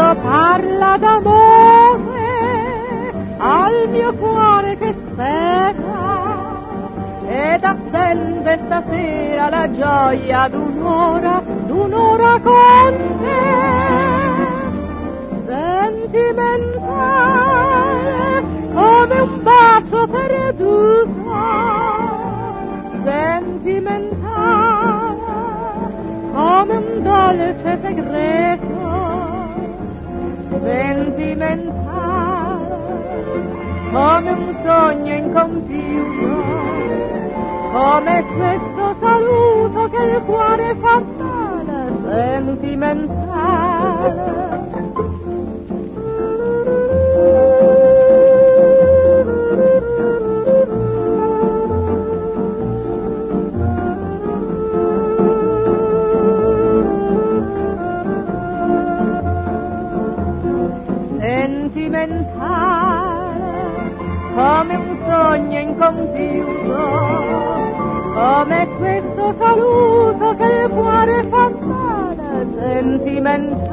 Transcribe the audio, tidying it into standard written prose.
parla d'amore al mio cuore che spera ed attende stasera la gioia d'un'ora con te. Sentimentale come un bacio perduto, sentimentale come un dolce segreto, sentimentale come un sogno incompiuto, come questo saluto che il cuore fa male, sentimentale. Sentimentale come un sogno incompiuto, come questo saluto che il cuore fa male, sentimentale.